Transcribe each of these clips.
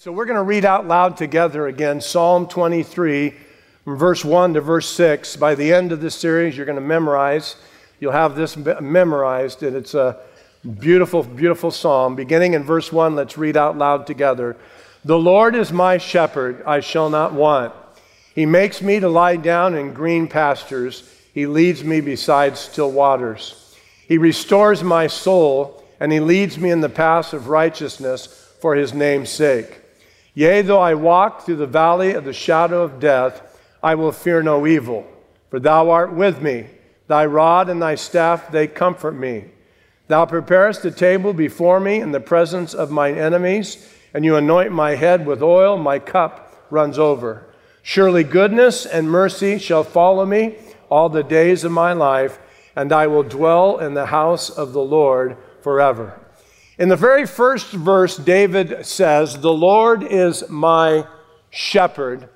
So we're going to read out loud together again, Psalm 23, from verse 1 to verse 6. By the end of this series, you're going to memorize. You'll have this memorized, and it's a beautiful, beautiful psalm. Beginning in verse 1, let's read out loud together. The Lord is my shepherd, I shall not want. He makes me to lie down in green pastures. He leads me beside still waters. He restores my soul, and he leads me in the paths of righteousness for his name's sake. Yea, though I walk through the valley of the shadow of death, I will fear no evil, for thou art with me. Thy rod and thy staff, they comfort me. Thou preparest a table before me in the presence of mine enemies, and you anoint my head with oil, my cup runs over. Surely goodness and mercy shall follow me all the days of my life, and I will dwell in the house of the Lord forever. In the very first verse, David says, the Lord is my shepherd,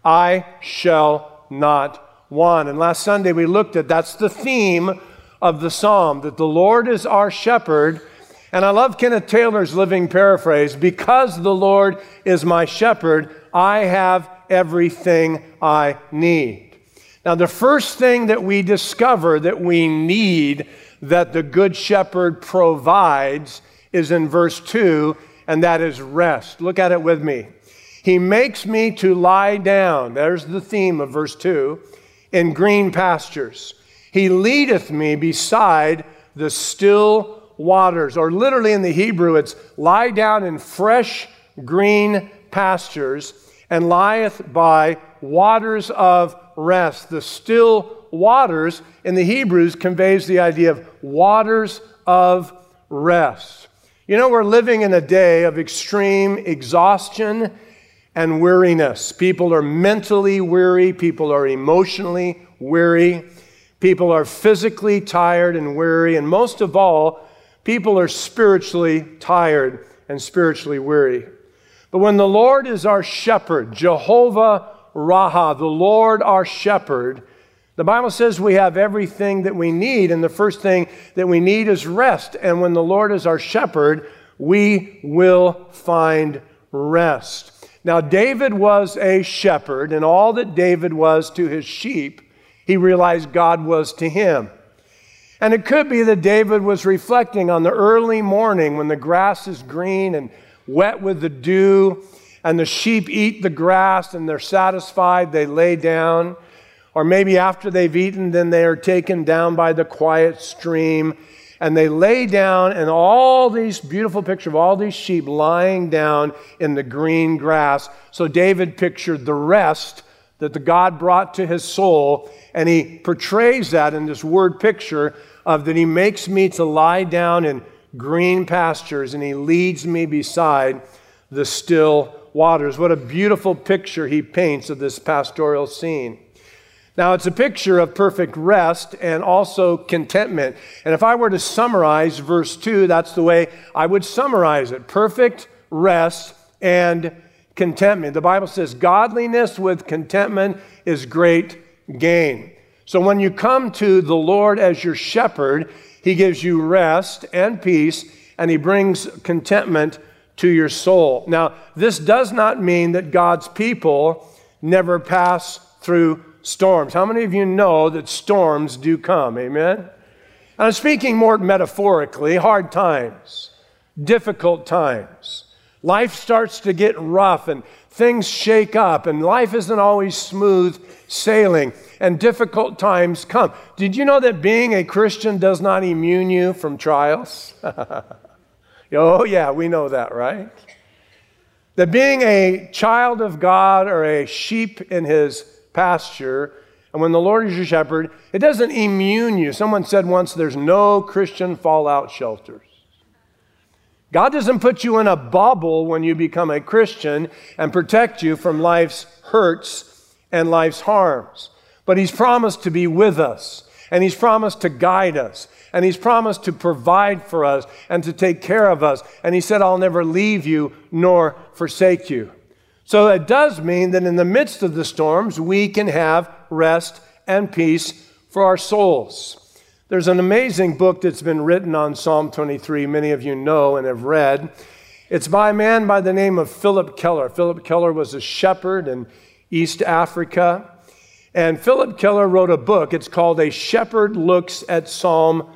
I shall not want. And last Sunday we looked at, that's the theme of the psalm, that the Lord is our shepherd. And I love Kenneth Taylor's living paraphrase, because the Lord is my shepherd, I have everything I need. Now, the first thing that we discover that we need, that the good shepherd provides, is in verse 2, and that is rest. Look at it with me. He makes me to lie down, there's the theme of verse 2, in green pastures. He leadeth me beside the still waters, or literally in the Hebrew, it's lie down in fresh green pastures and lieth by waters of rest. The still waters in the Hebrews conveys the idea of waters of rest. You know, we're living in a day of extreme exhaustion and weariness. People are mentally weary. People are emotionally weary. People are physically tired and weary. And most of all, people are spiritually tired and spiritually weary. But when the Lord is our shepherd, Jehovah Raha, the Lord our shepherd, the Bible says we have everything that we need, and the first thing that we need is rest. And when the Lord is our shepherd, we will find rest. Now, David was a shepherd, and all that David was to his sheep, he realized God was to him. And it could be that David was reflecting on the early morning when the grass is green and wet with the dew, and the sheep eat the grass and they're satisfied, they lay down. Or maybe after they've eaten, then they are taken down by the quiet stream, and they lay down, and all these beautiful picture of all these sheep lying down in the green grass. So David pictured the rest that the God brought to his soul, and he portrays that in this word picture of that he makes me to lie down in green pastures, and he leads me beside the still waters. What a beautiful picture he paints of this pastoral scene. Now, it's a picture of perfect rest and also contentment. And if I were to summarize verse 2, that's the way I would summarize it. Perfect rest and contentment. The Bible says godliness with contentment is great gain. So when you come to the Lord as your shepherd, he gives you rest and peace, and he brings contentment to your soul. Now, this does not mean that God's people never pass through storms. How many of you know that storms do come? Amen? And I'm speaking more metaphorically, hard times, difficult times. Life starts to get rough and things shake up, and life isn't always smooth sailing, and difficult times come. Did you know that being a Christian does not immune you from trials? Oh yeah, we know that, right? That being a child of God or a sheep in his pasture, and when the Lord is your shepherd, it doesn't immune you. Someone said once, there's no Christian fallout shelters. God doesn't put you in a bubble when you become a Christian and protect you from life's hurts and life's harms. But he's promised to be with us, and he's promised to guide us, and he's promised to provide for us and to take care of us. And he said, I'll never leave you nor forsake you. So it does mean that in the midst of the storms, we can have rest and peace for our souls. There's an amazing book that's been written on Psalm 23, many of you know and have read. It's by a man by the name of Philip Keller. Philip Keller was a shepherd in East Africa. And Philip Keller wrote a book. It's called A Shepherd Looks at Psalm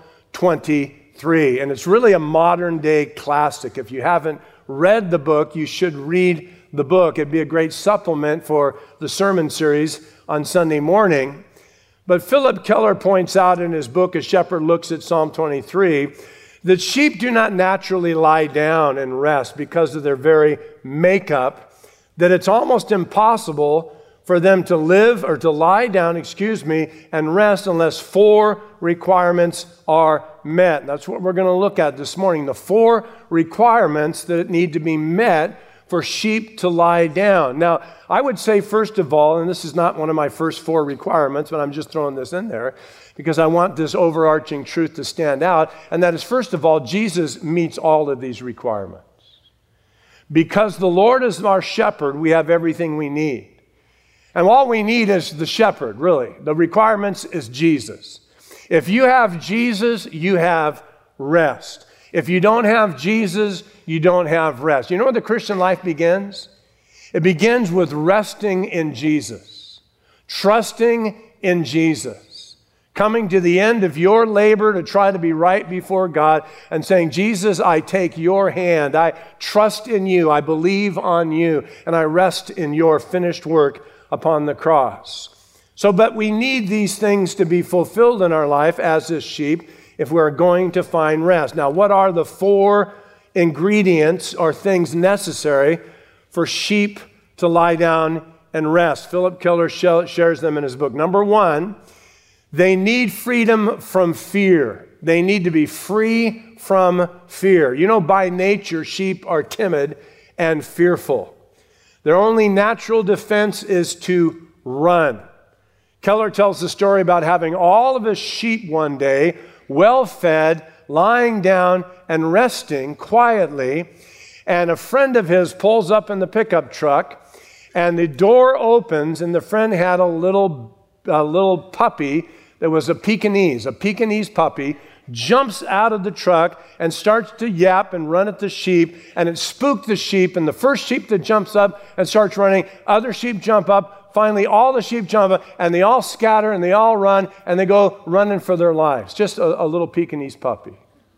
23. And it's really a modern day classic. If you haven't read the book, you should read the book. It'd be a great supplement for the sermon series on Sunday morning. But Philip Keller points out in his book, A Shepherd Looks at Psalm 23, that sheep do not naturally lie down and rest because of their very makeup, that it's almost impossible for them to live or to lie down, and rest unless 4 requirements are met. And that's what we're going to look at this morning, the 4 requirements that need to be met for sheep to lie down. Now, I would say, first of all, and this is not one of my first 4 requirements, but I'm just throwing this in there because I want this overarching truth to stand out, and that is, first of all, Jesus meets all of these requirements. Because the Lord is our shepherd, we have everything we need. And all we need is the shepherd, really. The requirements is Jesus. If you have Jesus, you have rest. If you don't have Jesus, you don't have rest. You know where the Christian life begins? It begins with resting in Jesus, trusting in Jesus, coming to the end of your labor to try to be right before God and saying, Jesus, I take your hand. I trust in you. I believe on you. And I rest in your finished work upon the cross. But we need these things to be fulfilled in our life as this sheep if we're going to find rest. Now, what are the 4 ingredients or things necessary for sheep to lie down and rest? Philip Keller shares them in his book. Number 1, they need freedom from fear. They need to be free from fear. You know, by nature, sheep are timid and fearful. Their only natural defense is to run. Keller tells the story about having all of his sheep one day, well-fed, lying down and resting quietly, and a friend of his pulls up in the pickup truck, and the door opens, and the friend had a little puppy that was a Pekingese puppy, jumps out of the truck and starts to yap and run at the sheep, and it spooked the sheep, and the first sheep that jumps up and starts running, other sheep jump up, finally all the sheep jump up, and they all scatter and they all run, and they go running for their lives. Just a little Pekingese puppy.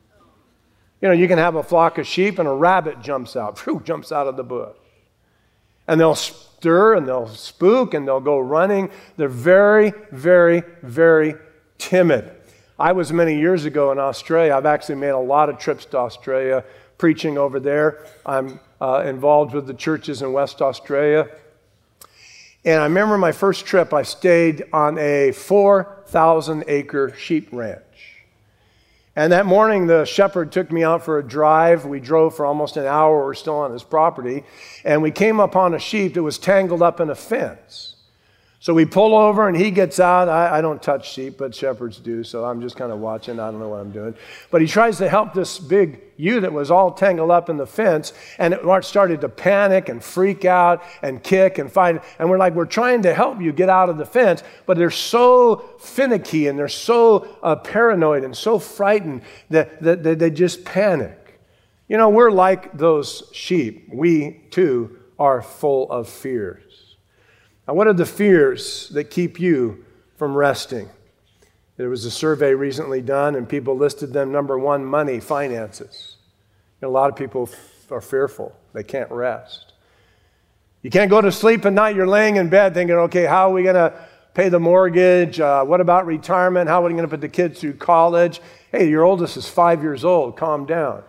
You know, you can have a flock of sheep and a rabbit jumps out of the bush. And they'll stir and they'll spook and they'll go running. They're very, very, very timid. I was many years ago in Australia. I've actually made a lot of trips to Australia preaching over there. I'm involved with the churches in West Australia. And I remember my first trip, I stayed on a 4,000-acre sheep ranch. And that morning, the shepherd took me out for a drive. We drove for almost an hour. We're still on his property. And we came upon a sheep that was tangled up in a fence. So we pull over and he gets out. I don't touch sheep, but shepherds do. So I'm just kind of watching. I don't know what I'm doing. But he tries to help this big ewe that was all tangled up in the fence. And it started to panic and freak out and kick and fight. And we're trying to help you get out of the fence. But they're so finicky and they're so paranoid and so frightened that they just panic. You know, we're like those sheep. We, too, are full of fears. Now, what are the fears that keep you from resting? There was a survey recently done, and people listed them. Number 1, money, finances. You know, a lot of people are fearful. They can't rest. You can't go to sleep at night. You're laying in bed thinking, okay, how are we going to pay the mortgage? What about retirement? How are we going to put the kids through college? Hey, your oldest is 5 years old. Calm down.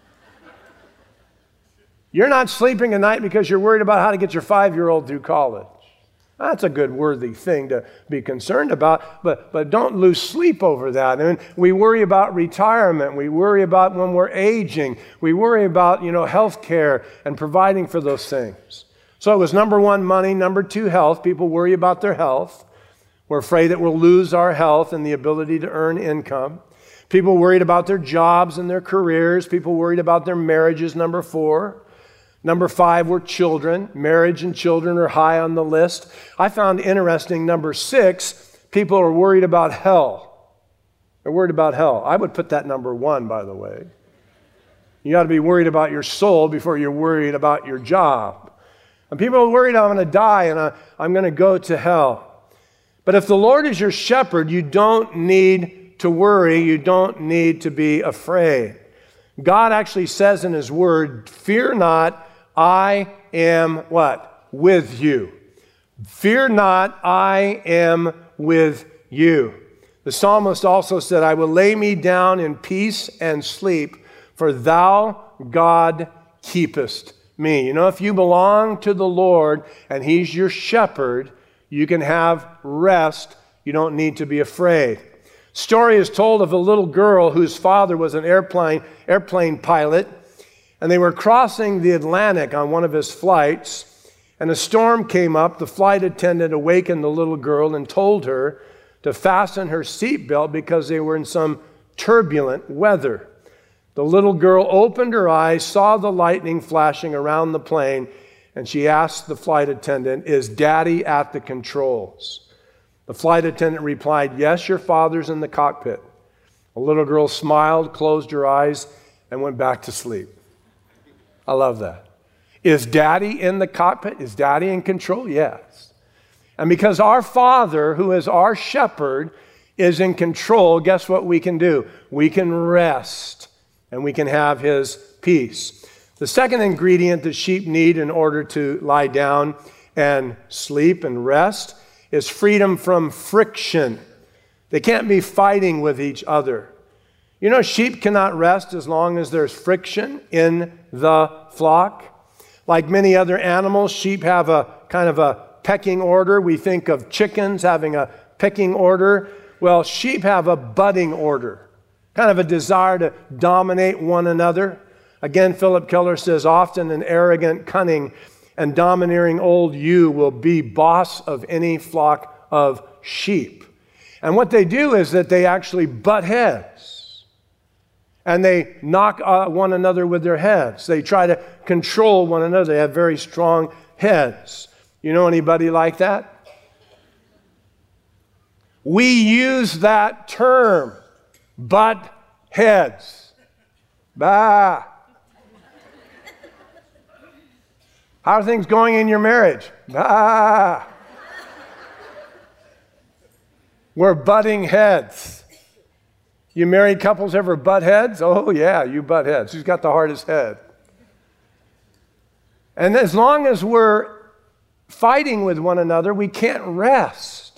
You're not sleeping at night because you're worried about how to get your 5-year-old through college. That's a good, worthy thing to be concerned about, but don't lose sleep over that. And we worry about retirement. We worry about when we're aging. We worry about, health care and providing for those things. So it was number 1, money. Number 2, health. People worry about their health. We're afraid that we'll lose our health and the ability to earn income. People worried about their jobs and their careers. People worried about their marriages, number 4. Number 5 were children. Marriage and children are high on the list. I found interesting, number 6, people are worried about hell. They're worried about hell. I would put that number 1, by the way. You ought to be worried about your soul before you're worried about your job. And people are worried, I'm going to die and I'm going to go to hell. But if the Lord is your shepherd, you don't need to worry. You don't need to be afraid. God actually says in His Word, fear not, I am what? With you. Fear not, I am with you. The psalmist also said, I will lay me down in peace and sleep, for thou, God, keepest me. You know, if you belong to the Lord and He's your shepherd, you can have rest. You don't need to be afraid. Story is told of a little girl whose father was an airplane pilot, and they were crossing the Atlantic on one of his flights, and a storm came up. The flight attendant awakened the little girl and told her to fasten her seatbelt because they were in some turbulent weather. The little girl opened her eyes, saw the lightning flashing around the plane, and she asked the flight attendant, is Daddy at the controls? The flight attendant replied, yes, your father's in the cockpit. The little girl smiled, closed her eyes, and went back to sleep. I love that. Is Daddy in the cockpit? Is Daddy in control? Yes. And because our Father, who is our shepherd, is in control, guess what we can do? We can rest, and we can have His peace. The second ingredient that sheep need in order to lie down and sleep and rest is freedom from friction. They can't be fighting with each other. You know, sheep cannot rest as long as there's friction in the flock. Like many other animals, sheep have a kind of a pecking order. We think of chickens having a pecking order. Well, sheep have a butting order, kind of a desire to dominate one another. Again, Philip Keller says, often an arrogant, cunning, and domineering old ewe will be boss of any flock of sheep. And what they do is that they actually butt heads. And they knock one another with their heads. They try to control one another. They have very strong heads. You know anybody like that? We use that term, butt heads. Bah. How are things going in your marriage? Ah. We're butting heads. You married couples ever butt heads? Oh, yeah, you butt heads. Who's got the hardest head? And as long as we're fighting with one another, we can't rest.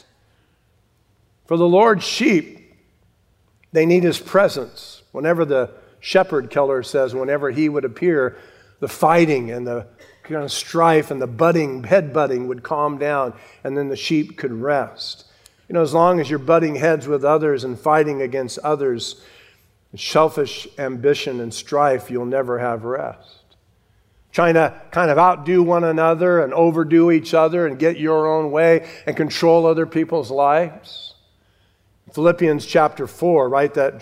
For the Lord's sheep, they need His presence. Whenever the shepherd, Keller says, whenever He would appear, the fighting and the kind of strife and the head butting would calm down, and then the sheep could rest. You know, as long as you're butting heads with others and fighting against others, selfish ambition and strife, you'll never have rest. Trying to kind of outdo one another and overdo each other and get your own way and control other people's lives. Philippians chapter 4, write that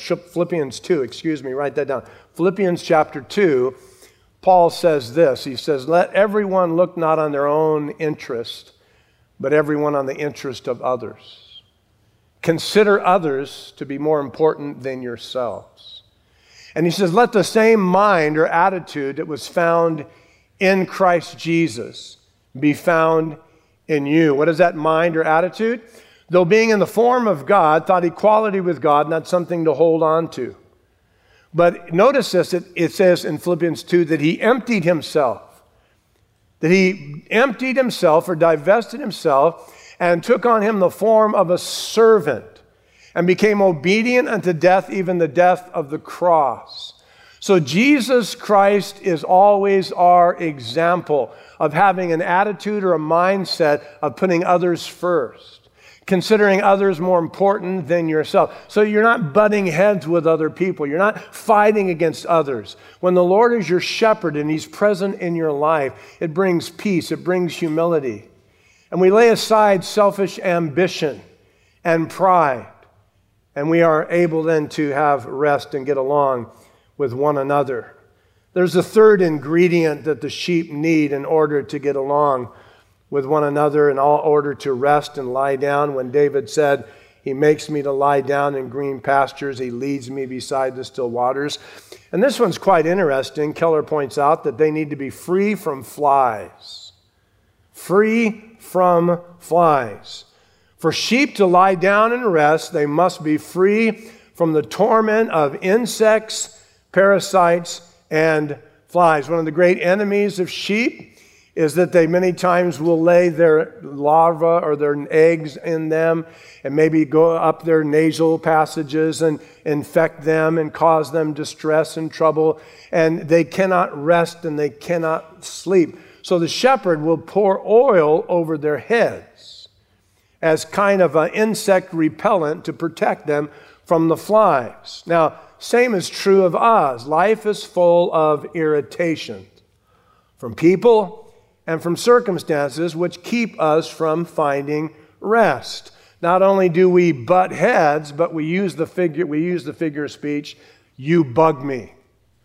down. Philippians chapter 2, Paul says this. He says, let everyone look not on their own interest, but everyone on the interest of others. Consider others to be more important than yourselves. And he says, let the same mind or attitude that was found in Christ Jesus be found in you. What is that mind or attitude? Though being in the form of God, thought equality with God not something to hold on to. But notice this, it says in Philippians 2 that He emptied Himself. That He emptied Himself or divested Himself and took on Him the form of a servant and became obedient unto death, even the death of the cross. So Jesus Christ is always our example of having an attitude or a mindset of putting others first. Considering others more important than yourself. So you're not butting heads with other people. You're not fighting against others. When the Lord is your shepherd and He's present in your life, it brings peace, it brings humility. And we lay aside selfish ambition and pride. And we are able then to have rest and get along with one another. There's a third ingredient that the sheep need in order to get along with one another in all order to rest and lie down. When David said He makes me to lie down in green pastures. He leads me beside the still waters. And this one's quite interesting. Keller points out that they need to be free from flies. Free from flies. For sheep to lie down and rest, they must be free from the torment of insects, parasites, and flies. One of the great enemies of sheep is that they many times will lay their larvae or their eggs in them and maybe go up their nasal passages and infect them and cause them distress and trouble. And they cannot rest and they cannot sleep. So the shepherd will pour oil over their heads as kind of an insect repellent to protect them from the flies. Now, same is true of us. Life is full of irritation from people and from circumstances which keep us from finding rest. Not only do we butt heads, but we use the figure of speech, you bug me.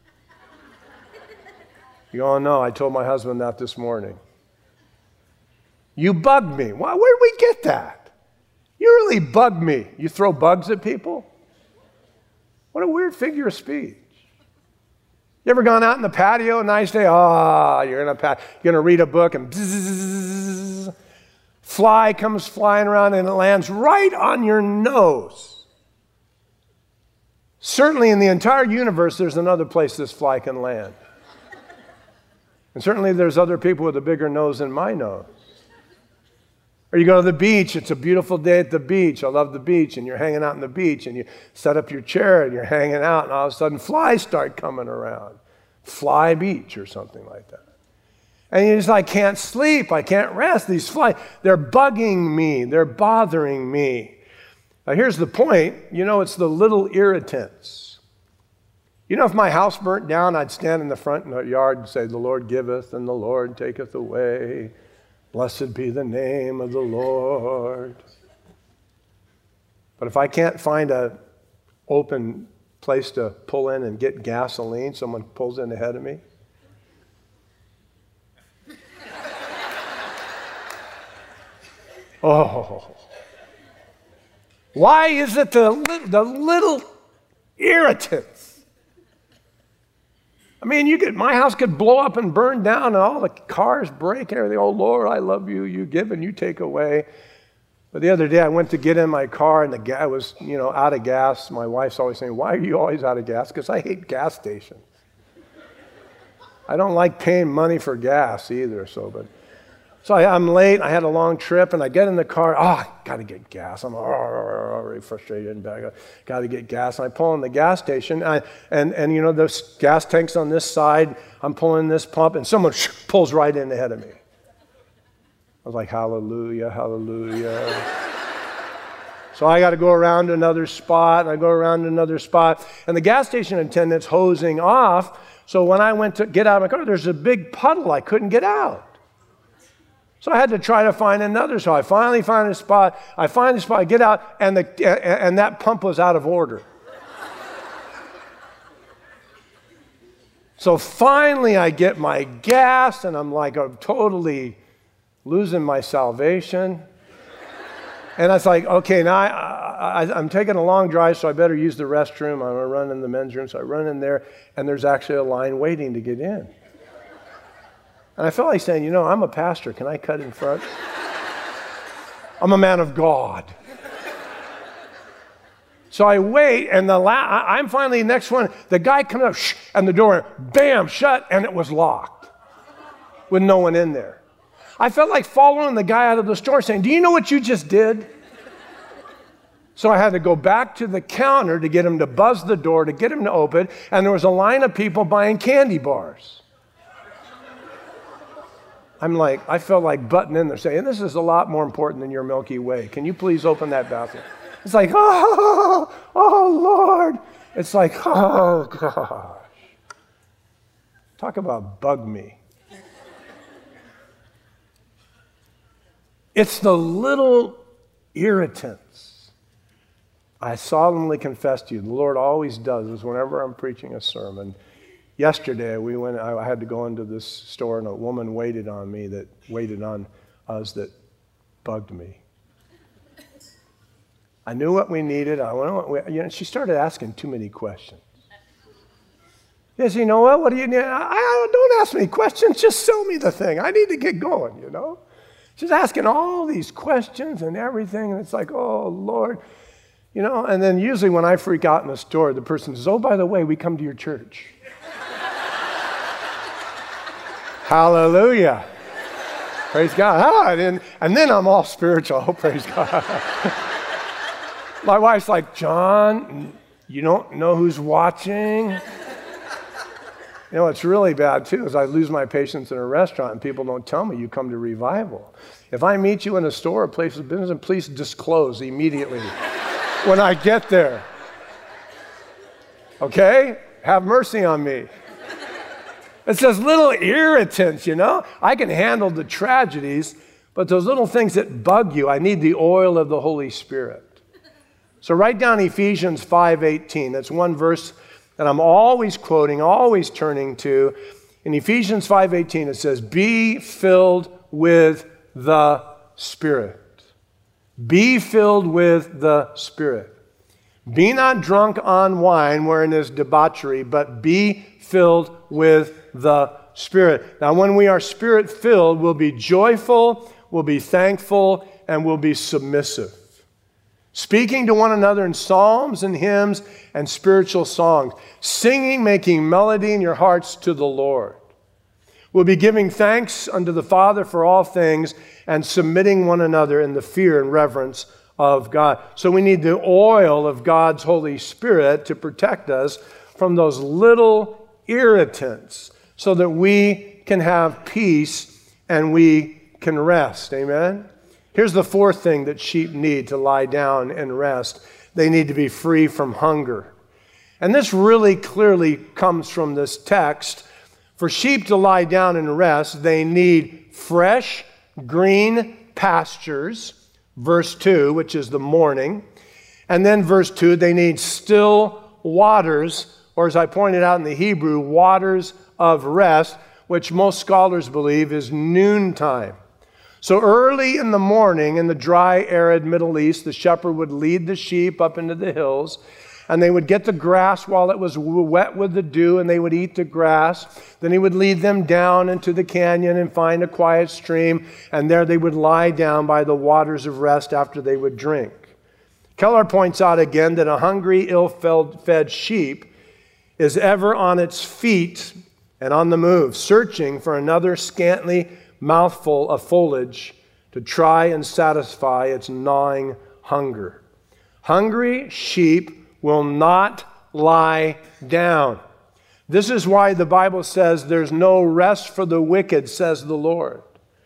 You go, oh no, I told my husband that this morning. You bugged me. Why, where did we get that? You really bugged me. You throw bugs at people? What a weird figure of speech. You ever gone out in the patio a nice day? You're going to read a book and bzzz, fly comes flying around and it lands right on your nose. Certainly in the entire universe, there's another place this fly can land. And certainly there's other people with a bigger nose than my nose. Or you go to the beach, it's a beautiful day at the beach. I love the beach, and you're hanging out on the beach, and you set up your chair, and you're hanging out, and all of a sudden flies start coming around. Fly beach or something like that. And you're just like, I can't sleep, I can't rest. These flies, they're bugging me, they're bothering me. Now here's the point, it's the little irritants. If my house burnt down, I'd stand in the front yard and say, the Lord giveth and the Lord taketh away. Blessed be the name of the Lord. But if I can't find an open place to pull in and get gasoline, someone pulls in ahead of me. Oh. Why is it the little irritants? I mean, my house could blow up and burn down and all the cars break and everything. Oh, Lord, I love you. You give and you take away. But the other day I went to get in my car and the gas was, out of gas. My wife's always saying, why are you always out of gas? Because I hate gas stations. I don't like paying money for gas either. So I'm late. I had a long trip and I get in the car. Got to get gas. I'm already frustrated and bad. Got to get gas. And I pull in the gas station and those gas tanks on this side. I'm pulling this pump and someone pulls right in ahead of me. I was like, hallelujah, hallelujah. So I got to go around to another spot, and I go around to another spot, and the gas station attendant's hosing off. So when I went to get out of my car, there's a big puddle. I couldn't get out. So I had to try to find another. So I finally find a spot. I get out, and that pump was out of order. So finally I get my gas, and I'm totally losing my salvation. And I was like, okay, now I'm taking a long drive, so I better use the restroom. I'm going to run in the men's room. So I run in there, and there's actually a line waiting to get in. And I felt like saying, I'm a pastor. Can I cut in front? I'm a man of God. So I wait, and I'm finally the next one. The guy comes up, and the door, bam, shut, and it was locked with no one in there. I felt like following the guy out of the store saying, do you know what you just did? So I had to go back to the counter to get him to buzz the door, to get him to open, and there was a line of people buying candy bars. I felt like butting in there saying, this is a lot more important than your Milky Way. Can you please open that bathroom? It's like, oh Lord. It's like, oh gosh. Talk about bug me. It's the little irritants. I solemnly confess to you, the Lord always does this whenever I'm preaching a sermon. Yesterday, I had to go into this store, and a woman waited on us that bugged me. I knew what we needed. She started asking too many questions. Yes, you know what? What do you need? Don't ask me questions. Just sell me the thing. I need to get going, you know. She's asking all these questions and everything, and it's like, oh, Lord. You know, and then usually when I freak out in the store, the person says, oh, by the way, we come to your church. Hallelujah. Praise God. And then I'm all spiritual. Oh, praise God. My wife's like, John, you don't know who's watching? You know, what's really bad, too, is I lose my patience in a restaurant and people don't tell me you come to revival. If I meet you in a store or place of business, please disclose immediately when I get there. Okay? Have mercy on me. It's those little irritants, you know? I can handle the tragedies, but those little things that bug you, I need the oil of the Holy Spirit. So write down Ephesians 5:18. That's one verse that I'm always quoting, always turning to. In Ephesians 5:18, it says, be filled with the Spirit. Be filled with the Spirit. Be not drunk on wine wherein is debauchery, but be filled with the Spirit. Now, when we are Spirit-filled, we'll be joyful, we'll be thankful, and we'll be submissive. Speaking to one another in psalms and hymns and spiritual songs. Singing, making melody in your hearts to the Lord. We'll be giving thanks unto the Father for all things and submitting one another in the fear and reverence of God. So we need the oil of God's Holy Spirit to protect us from those little irritants so that we can have peace and we can rest. Amen? Here's the fourth thing that sheep need to lie down and rest. They need to be free from hunger. And this really clearly comes from this text. For sheep to lie down and rest, they need fresh, green pastures, verse 2, which is the morning. And then verse 2, they need still waters, or as I pointed out in the Hebrew, waters of rest, which most scholars believe is noontime. So early in the morning in the dry, arid Middle East, the shepherd would lead the sheep up into the hills, and they would get the grass while it was wet with the dew, and they would eat the grass. Then he would lead them down into the canyon and find a quiet stream, and there they would lie down by the waters of rest after they would drink. Keller points out again that a hungry, ill-fed sheep is ever on its feet and on the move, searching for another scantly mouthful of foliage to try and satisfy its gnawing hunger. Hungry sheep will not lie down. This is why the Bible says there's no rest for the wicked, says the Lord.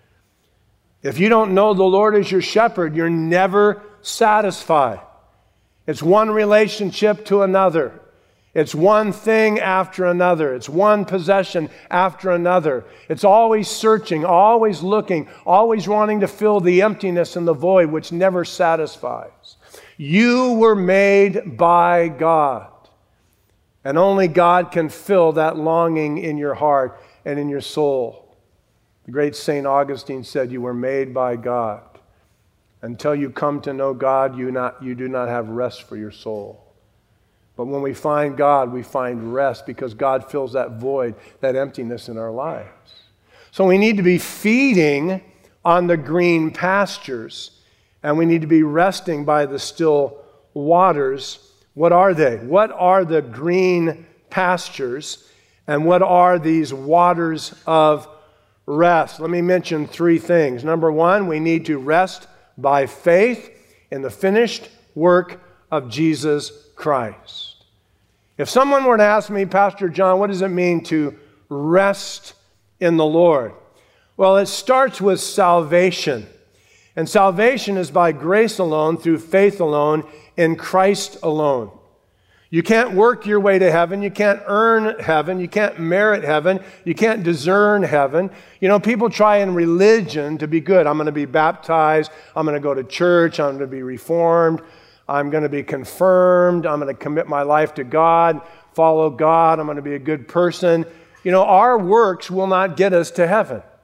If you don't know the Lord as your shepherd, you're never satisfied. It's one relationship to another. It's one thing after another. It's one possession after another. It's always searching, always looking, always wanting to fill the emptiness and the void which never satisfies. You were made by God, and only God can fill that longing in your heart and in your soul. The great St. Augustine said, you were made by God. Until you come to know God, you do not have rest for your soul. But when we find God, we find rest because God fills that void, that emptiness in our lives. So we need to be feeding on the green pastures, and we need to be resting by the still waters. What are they? What are the green pastures, and what are these waters of rest? Let me mention three things. Number one, we need to rest by faith in the finished work of Jesus Christ. If someone were to ask me, Pastor John, what does it mean to rest in the Lord? Well, it starts with salvation. And salvation is by grace alone, through faith alone, in Christ alone. You can't work your way to heaven. You can't earn heaven. You can't merit heaven. You can't discern heaven. You know, people try in religion to be good. I'm going to be baptized. I'm going to go to church. I'm going to be reformed. I'm going to be confirmed. I'm going to commit my life to God, follow God. I'm going to be a good person. You know, our works will not get us to heaven.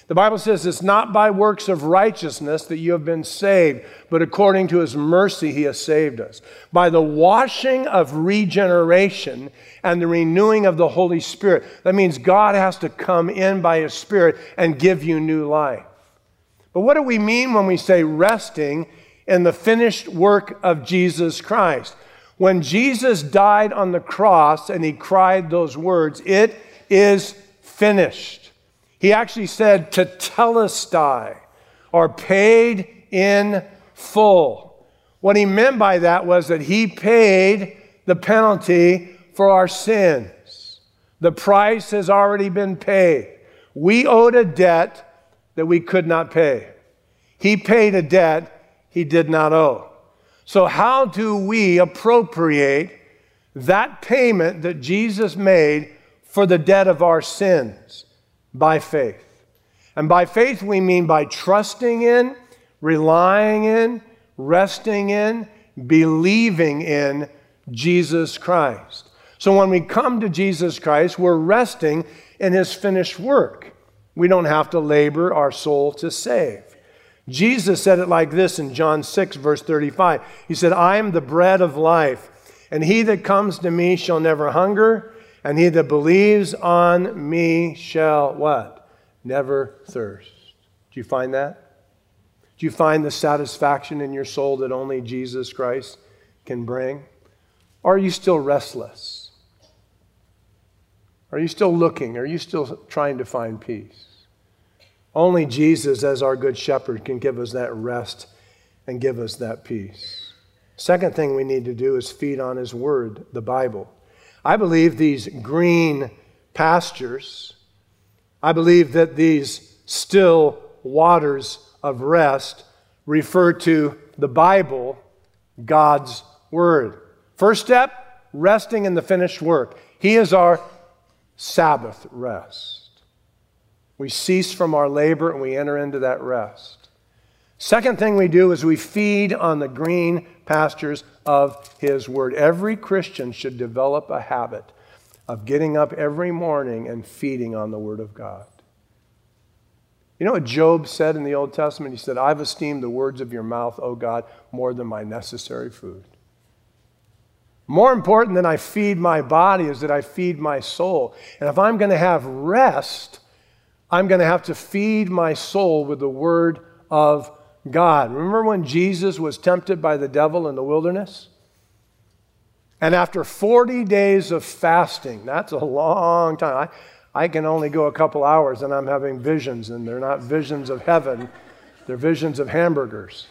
The Bible says it's not by works of righteousness that you have been saved, but according to his mercy he has saved us. By the washing of regeneration and the renewing of the Holy Spirit. That means God has to come in by his Spirit and give you new life. But what do we mean when we say resting in the finished work of Jesus Christ? When Jesus died on the cross and he cried those words, "It is finished." He actually said tetelestai, or paid in full. What he meant by that was that he paid the penalty for our sins. The price has already been paid. We owed a debt that we could not pay. He paid a debt he did not owe. So how do we appropriate that payment that Jesus made for the debt of our sins? By faith. And by faith we mean by trusting in, relying in, resting in, believing in Jesus Christ. So when we come to Jesus Christ, we're resting in his finished work. We don't have to labor our soul to save. Jesus said it like this in John 6, verse 35. He said, "I am the bread of life, and he that comes to me shall never hunger, and he that believes on me shall" what? Never thirst. Do you find that? Do you find the satisfaction in your soul that only Jesus Christ can bring? Or are you still restless? Are you still looking? Are you still trying to find peace? Only Jesus, as our good shepherd, can give us that rest and give us that peace. Second thing we need to do is feed on his word, the Bible. I believe these green pastures, I believe that these still waters of rest refer to the Bible, God's word. First step, resting in the finished work. He is our Sabbath rest. We cease from our labor and we enter into that rest. Second thing we do is we feed on the green pastures of his word. Every Christian should develop a habit of getting up every morning and feeding on the word of God. You know what Job said in the Old Testament? He said, "I've esteemed the words of your mouth, O God, more than my necessary food." More important than I feed my body is that I feed my soul. And if I'm going to have rest, I'm going to have to feed my soul with the word of God. Remember when Jesus was tempted by the devil in the wilderness? And after 40 days of fasting, that's a long time. I can only go a couple hours and I'm having visions, and they're not visions of heaven, they're visions of hamburgers.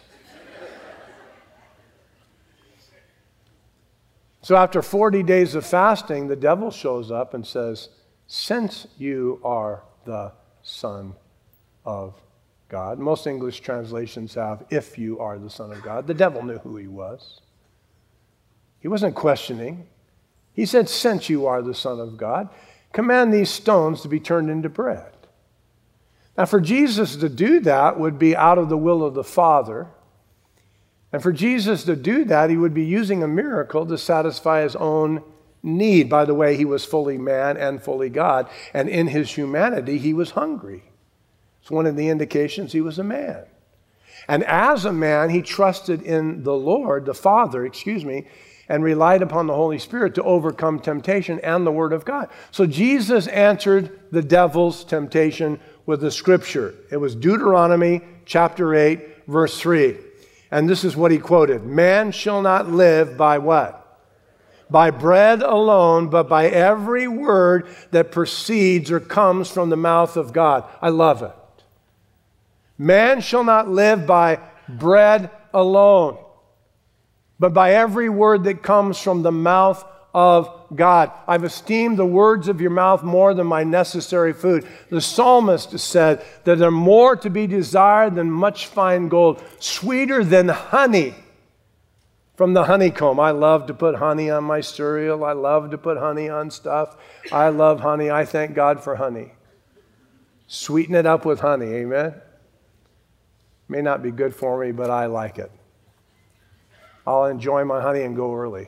So after 40 days of fasting, the devil shows up and says, "Since you are the Son of God." Most English translations have, "if you are the Son of God." The devil knew who he was. He wasn't questioning. He said, "Since you are the Son of God, command these stones to be turned into bread." Now, for Jesus to do that would be out of the will of the Father. And for Jesus to do that, he would be using a miracle to satisfy his own need. By the way, he was fully man and fully God. And in his humanity, he was hungry. It's one of the indications he was a man. And as a man, he trusted in the Lord, the Father, and relied upon the Holy Spirit to overcome temptation and the Word of God. So Jesus answered the devil's temptation with the scripture. It was Deuteronomy chapter 8, verse 3. And this is what he quoted. "Man shall not live by" what? "By bread alone, but by every word that proceeds or comes from the mouth of God." I love it. Man shall not live by bread alone, but by every word that comes from the mouth of God. "I've esteemed the words of your mouth more than my necessary food." The psalmist said that they're more to be desired than much fine gold, sweeter than honey from the honeycomb. I love to put honey on my cereal. I love to put honey on stuff. I love honey. I thank God for honey. Sweeten it up with honey, amen? May not be good for me, but I like it. I'll enjoy my honey and go early.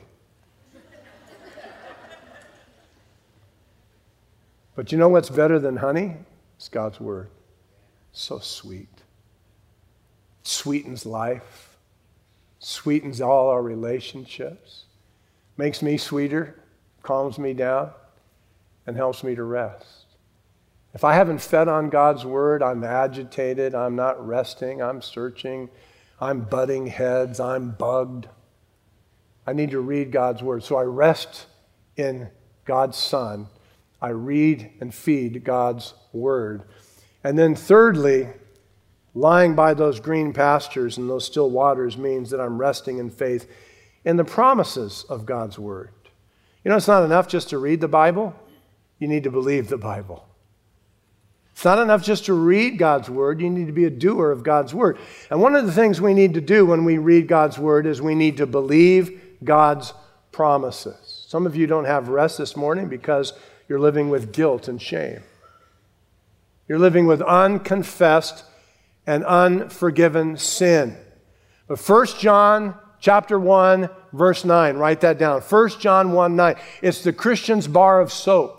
But you know what's better than honey? It's God's Word. So sweet. Sweetens life. Sweetens all our relationships. Makes me sweeter, calms me down, and helps me to rest. If I haven't fed on God's word, I'm agitated, I'm not resting, I'm searching, I'm butting heads, I'm bugged. I need to read God's word. So I rest in God's Son. I read and feed God's word. And then thirdly, lying by those green pastures and those still waters means that I'm resting in faith in the promises of God's word. You know, it's not enough just to read the Bible. You need to believe the Bible. It's not enough just to read God's word. You need to be a doer of God's word. And one of the things we need to do when we read God's word is we need to believe God's promises. Some of you don't have rest this morning because you're living with guilt and shame. You're living with unconfessed and unforgiven sin. But 1 John chapter 1, verse 9, write that down. 1 John 1:9. It's the Christian's bar of soap.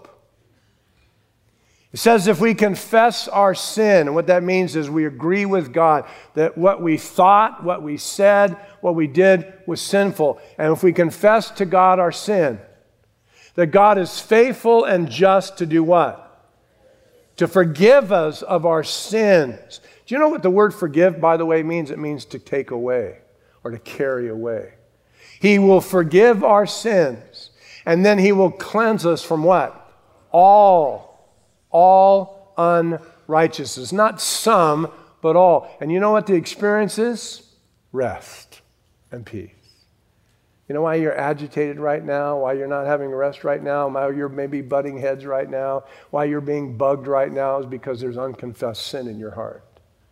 It says if we confess our sin, and what that means is we agree with God that what we thought, what we said, what we did was sinful. And if we confess to God our sin, that God is faithful and just to do what? To forgive us of our sins. Do you know what the word forgive, by the way, means? It means to take away or to carry away. He will forgive our sins, and then He will cleanse us from what? All unrighteousness. Not some, but all. And you know what the experience is? Rest and peace. You know why you're agitated right now? Why you're not having rest right now? Why you're maybe butting heads right now? Why you're being bugged right now is because there's unconfessed sin in your heart.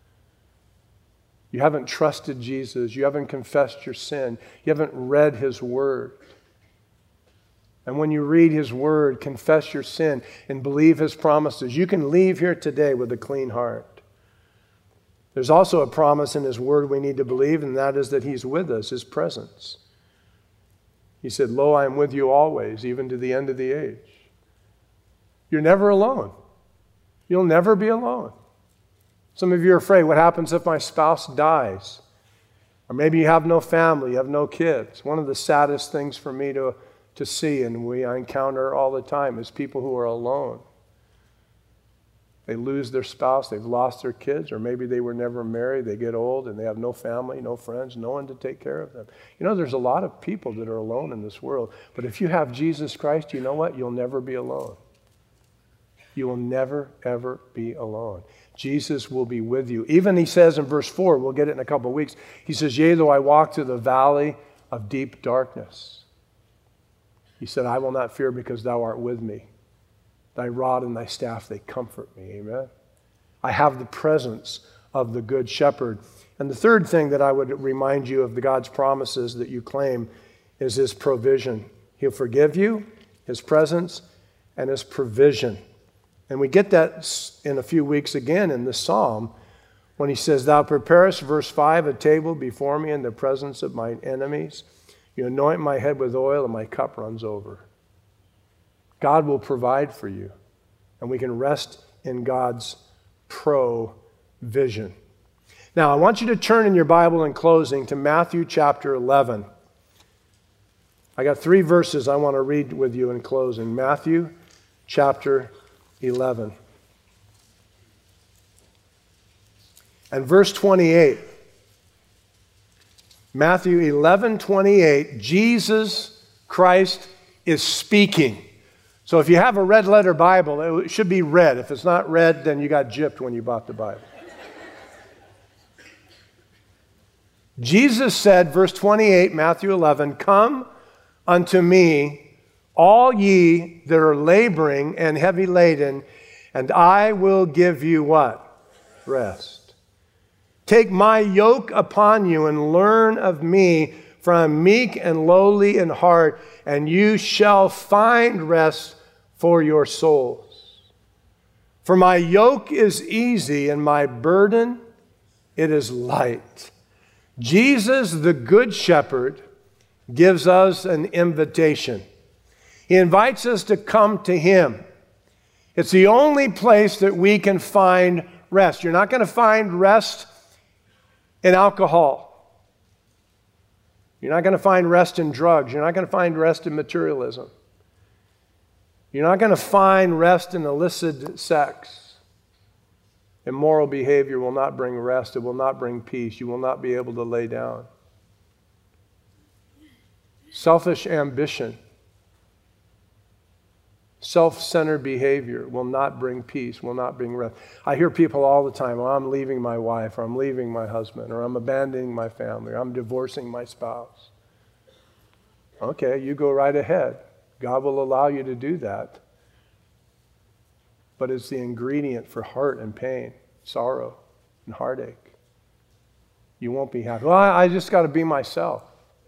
You haven't trusted Jesus. You haven't confessed your sin. You haven't read His Word. And when you read His Word, confess your sin, and believe His promises, you can leave here today with a clean heart. There's also a promise in His Word we need to believe, and that is that He's with us, His presence. He said, "Lo, I am with you always, even to the end of the age." You're never alone. You'll never be alone. Some of you are afraid, what happens if my spouse dies? Or maybe you have no family, you have no kids. One of the saddest things for me to see, and I encounter all the time, is people who are alone. They lose their spouse, they've lost their kids, or maybe they were never married, they get old and they have no family, no friends, no one to take care of them. You know, there's a lot of people that are alone in this world, but if you have Jesus Christ, you know what? You'll never be alone. You will never, ever be alone. Jesus will be with you. Even He says in verse 4, we'll get it in a couple of weeks, He says, "Yea, though I walk through the valley of deep darkness." He said, "I will not fear because Thou art with me. Thy rod and Thy staff, they comfort me." Amen. I have the presence of the Good Shepherd. And the third thing that I would remind you of the God's promises that you claim is His provision. He'll forgive you, His presence, and His provision. And we get that in a few weeks again in the Psalm when He says, "Thou preparest," verse 5, "a table before me in the presence of my enemies. You anoint my head with oil and my cup runs over." God will provide for you, and we can rest in God's provision. Now, I want you to turn in your Bible in closing to Matthew chapter 11. I got 3 verses I want to read with you in closing. Matthew chapter 11. And verse 28. Matthew 11:28, Jesus Christ is speaking. So if you have a red letter Bible, it should be red. If it's not red, then you got gypped when you bought the Bible. Jesus said, verse 28, Matthew 11, "Come unto me, all ye that are laboring and heavy laden, and I will give you" what? Rest. "Take my yoke upon you and learn of me, for I am meek and lowly in heart, and you shall find rest for your souls. For my yoke is easy and my burden, it is light." Jesus, the Good Shepherd, gives us an invitation. He invites us to come to Him. It's the only place that we can find rest. You're not going to find rest in alcohol. You're not going to find rest in drugs. You're not going to find rest in materialism. You're not going to find rest in illicit sex. Immoral behavior will not bring rest. It will not bring peace. You will not be able to lay down. Selfish ambition, self-centered behavior will not bring peace, will not bring rest. I hear people all the time, well, I'm leaving my wife, or I'm leaving my husband, or I'm abandoning my family, or I'm divorcing my spouse. Okay, you go right ahead. God will allow you to do that. But it's the ingredient for hurt and pain, sorrow and heartache. You won't be happy. Well, I just got to be myself.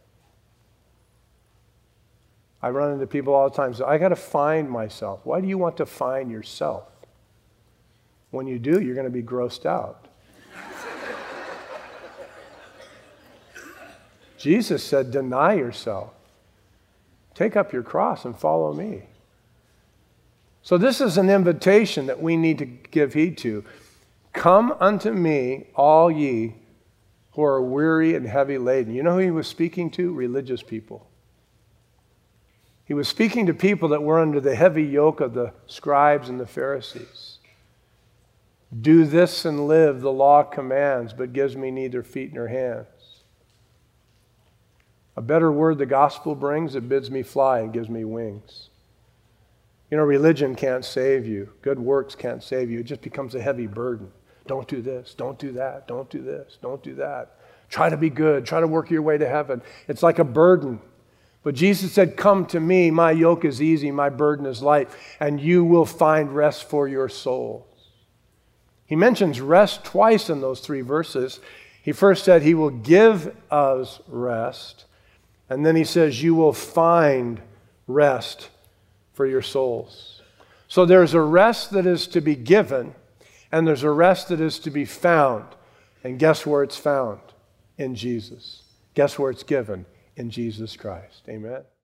I run into people all the time say, I got to find myself. Why do you want to find yourself? When you do, you're going to be grossed out. Jesus said, deny yourself. Take up your cross and follow me. So this is an invitation that we need to give heed to. Come unto me, all ye who are weary and heavy laden. You know who he was speaking to? Religious people. He was speaking to people that were under the heavy yoke of the scribes and the Pharisees. Do this and live, the law commands, but gives me neither feet nor hands. A better word the gospel brings, it bids me fly and gives me wings. You know, religion can't save you. Good works can't save you. It just becomes a heavy burden. Don't do this, don't do that, don't do this, don't do that. Try to be good, try to work your way to heaven. It's like a burden. But Jesus said, come to me, my yoke is easy, my burden is light, and you will find rest for your souls. He mentions rest twice in those 3 verses. He first said he will give us rest, and then he says you will find rest for your souls. So there's a rest that is to be given, and there's a rest that is to be found. And guess where it's found? In Jesus. Guess where it's given? In Jesus Christ. Amen.